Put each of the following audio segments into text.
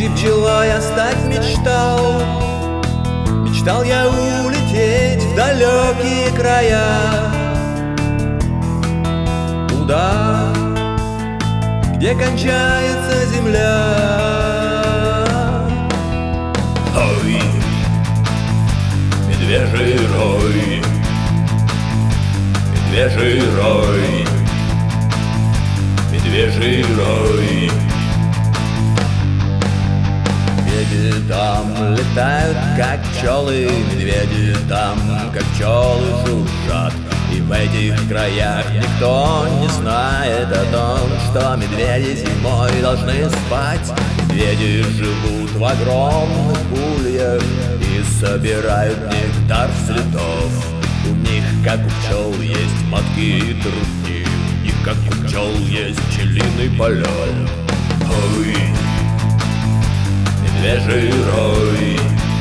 И пчелой я стать мечтал. Мечтал я улететь в далекие края, туда, где кончается земля. Ой, медвежий рой, медвежий рой, медвежий рой. Медведи там летают, как пчелы, медведи там, как пчелы, жужжат. И в этих краях никто не знает о том, что медведи зимой должны спать. Медведи живут в огромных ульях и собирают нектар с цветов. У них, как у пчел, есть матки и трутни, у них, как у пчел, есть пчелиный полет. Ой, медвежий рой,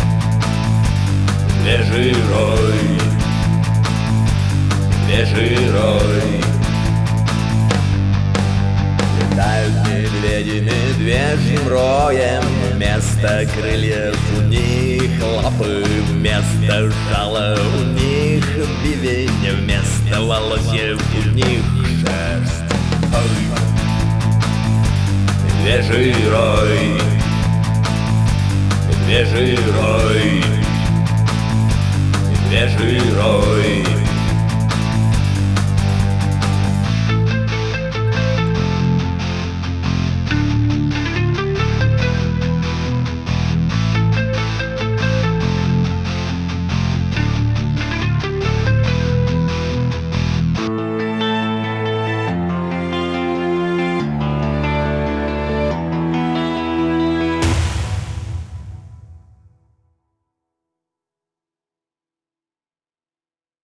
медвежий рой, медвежий рой. Летают медведи медвежьим роем, вместо крыльев у них лапы, вместо жала у них бивень, вместо волосьев у них шерсть. Ой, медвежий рой, медвежий рой, медвежий рой.